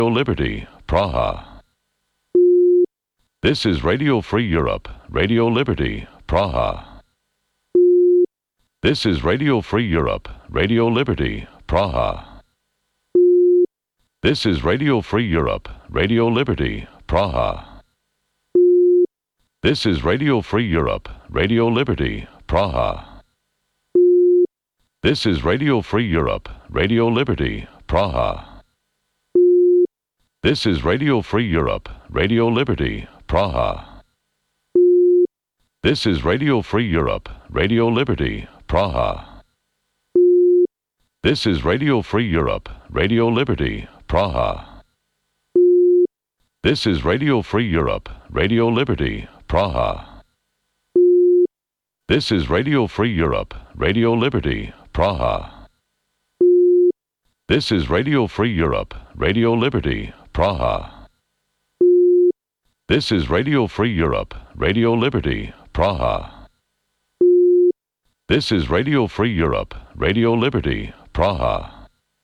Liberty, Praha. This is Radio Free Europe, Radio Liberty, Praha. This is Radio Free Europe, Radio Liberty, Praha. This is Radio Free Europe, Radio Liberty, Praha. This is Radio Free Europe, Radio Liberty, Praha. This is Radio Free Europe, Radio Liberty, Praha. This is Radio Free Europe, Radio Liberty, Praha. This is Radio Free Europe, Radio Liberty, Praha. This is Radio Free Europe, Radio Liberty, Praha. This is Radio Free Europe, Radio Liberty, Praha. This is Radio Free Europe, Radio Liberty, Praha. This is Radio Free Europe, Radio Liberty, Praha. This is Radio Free Europe, Radio Liberty, Praha. This is Radio Free Europe, Radio Liberty, Praha.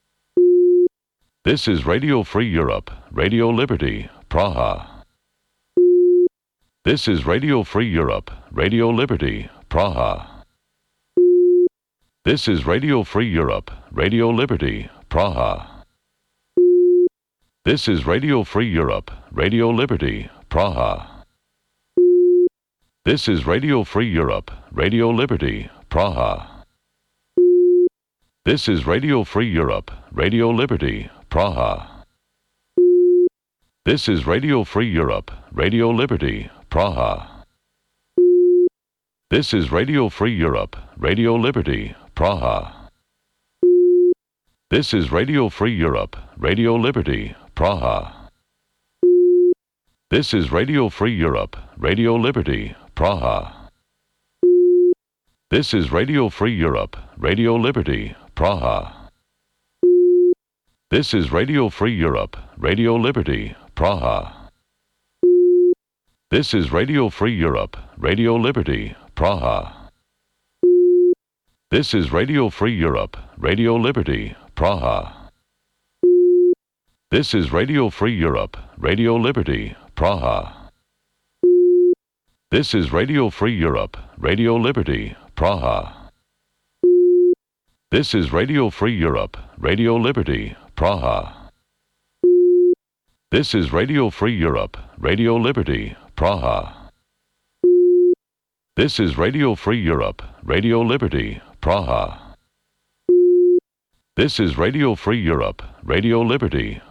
This is Radio Free Europe, Radio Liberty, Praha. This is Radio Free Europe, Radio Liberty, Praha. This is Radio Free Europe, Radio Liberty, Praha. This is Radio Free Europe, Radio Liberty, Praha. This is Radio Free Europe, Radio Liberty, Praha. This is Radio Free Europe, Radio Liberty, Praha. This is Radio Free Europe, Radio Liberty, Praha. This is Radio Free Europe, Radio Liberty, Praha. This is Radio Free Europe, Radio Liberty, Praha. This is Radio Free Europe, Radio Liberty, Praha. This is Radio Free Europe, Radio Liberty, Praha. This is Radio Free Europe, Radio Liberty, Praha. This is Radio Free Europe, Radio Liberty, Praha. This is Radio Free Europe, Radio Liberty, Praha. This is Radio Free Europe, Radio Liberty, Praha. This is Radio Free Europe, Radio Liberty, Praha. This is Radio Free Europe, Radio Liberty, Praha. This is Radio Free Europe, Radio Liberty, Praha. This is Radio Free Europe, Radio Liberty, Praha. This is Radio Free Europe, Radio Liberty,